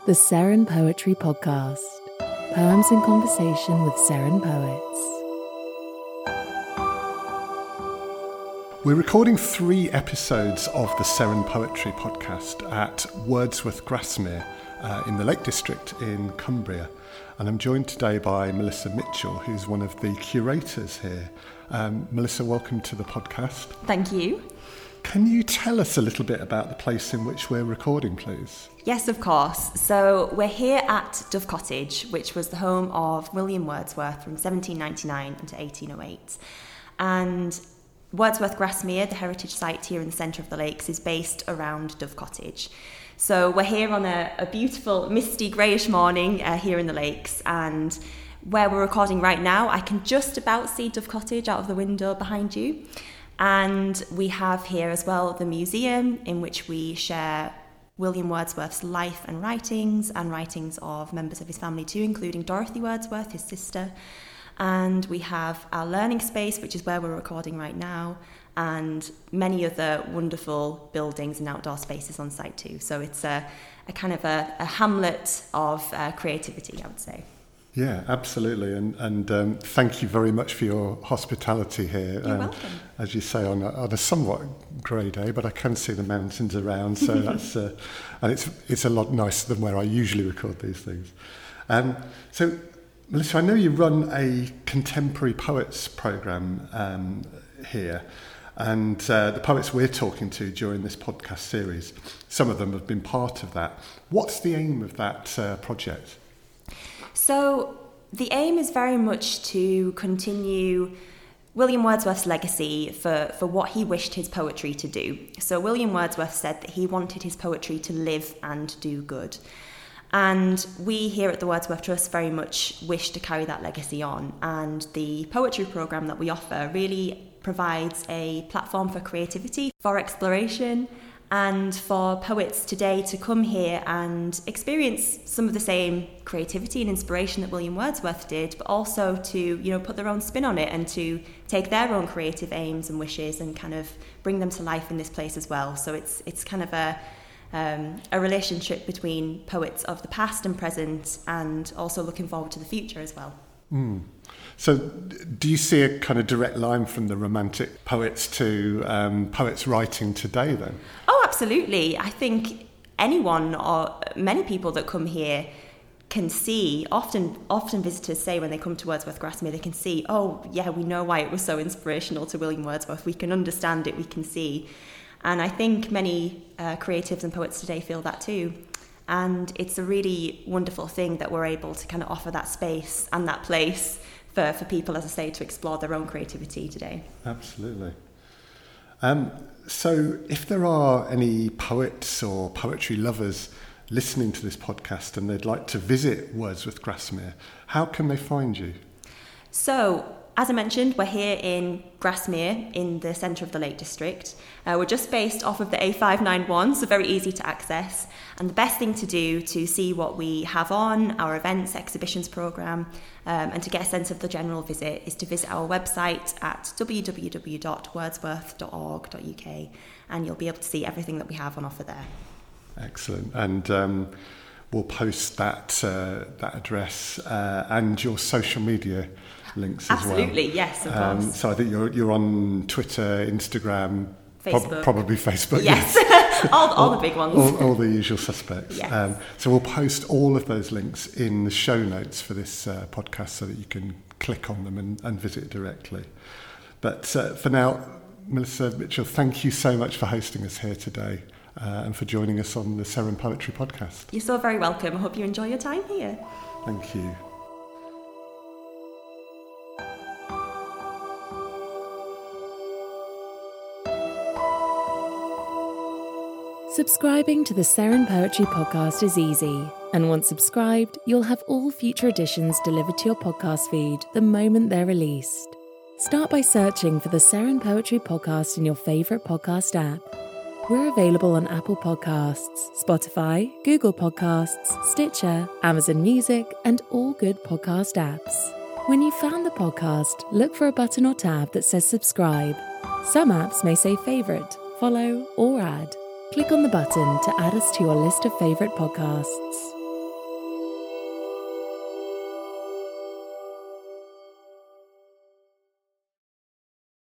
The Seren Poetry Podcast. Poems in conversation with Seren poets. We're recording 3 episodes of the Seren Poetry Podcast at Wordsworth Grasmere in the Lake District in Cumbria. And I'm joined today by Melissa Mitchell, who's one of the curators here. Melissa, welcome to the podcast. Thank you. Can you tell us a little bit about the place in which we're recording, please? Yes, of course. So we're here at Dove Cottage, which was the home of William Wordsworth from 1799 until 1808. And Wordsworth Grasmere, the heritage site here in the centre of the lakes, is based around Dove Cottage. So we're here on a beautiful, misty, greyish morning here in the lakes, and where we're recording right now, I can just about see Dove Cottage out of the window behind you. And we have here as well the museum in which we share William Wordsworth's life and writings of members of his family too, including Dorothy Wordsworth, his sister. And we have our learning space, which is where we're recording right now, and many other wonderful buildings and outdoor spaces on site too. So it's a kind of a hamlet of creativity, I would say. Yeah, absolutely. And thank you very much for your hospitality here. You're welcome. As you say, on a somewhat grey day, but I can see the mountains around, so that's and it's a lot nicer than where I usually record these things. So, Melissa, I know you run a contemporary poets programme here, and the poets we're talking to during this podcast series, some of them have been part of that. What's the aim of that project? So the aim is very much to continue William Wordsworth's legacy for what he wished his poetry to do. So William Wordsworth said that he wanted his poetry to live and do good. And we here at the Wordsworth Trust very much wish to carry that legacy on. And the poetry programme that we offer really provides a platform for creativity, for exploration, and for poets today to come here and experience some of the same creativity and inspiration that William Wordsworth did, but also to, put their own spin on it and to take their own creative aims and wishes and kind of bring them to life in this place as well. So it's kind of a relationship between poets of the past and present, and also looking forward to the future as well. Mm. So do you see a kind of direct line from the Romantic poets to poets writing today then? Oh, absolutely. I think anyone or many people that come here can see, often visitors say when they come to Wordsworth Grasmere, they can see, oh yeah, we know why it was so inspirational to William Wordsworth. We can understand it, we can see. And I think many creatives and poets today feel that too. And it's a really wonderful thing that we're able to kind of offer that space and that place for people, as I say, to explore their own creativity today. Absolutely. So if there are any poets or poetry lovers listening to this podcast and they'd like to visit Wordsworth Grasmere, how can they find you? So, as I mentioned, we're here in Grasmere in the centre of the Lake District. We're just based off of the A591, so very easy to access. And the best thing to do to see what we have on, our events, exhibitions programme, and to get a sense of the general visit is to visit our website at www.wordsworth.org.uk, and you'll be able to see everything that we have on offer there. Excellent. And we'll post that address and your social media links as well. Absolutely, yes, of course. So I think you're on Twitter, Instagram, Facebook. Probably Facebook. Yes, all the big ones. All the usual suspects. Yes. So we'll post all of those links in the show notes for this podcast so that you can click on them and visit directly. But for now, Melissa Mitchell, thank you so much for hosting us here today and for joining us on the Seren Poetry Podcast. You're so very welcome. I hope you enjoy your time here. Thank you. Subscribing to the Seren Poetry Podcast is easy, and once subscribed, you'll have all future editions delivered to your podcast feed the moment they're released. Start by searching for the Seren Poetry Podcast in your favourite podcast app. We're available on Apple Podcasts, Spotify, Google Podcasts, Stitcher, Amazon Music, and all good podcast apps. When you've found the podcast, look for a button or tab that says subscribe. Some apps may say favourite, follow, or add. Click on the button to add us to your list of favourite podcasts.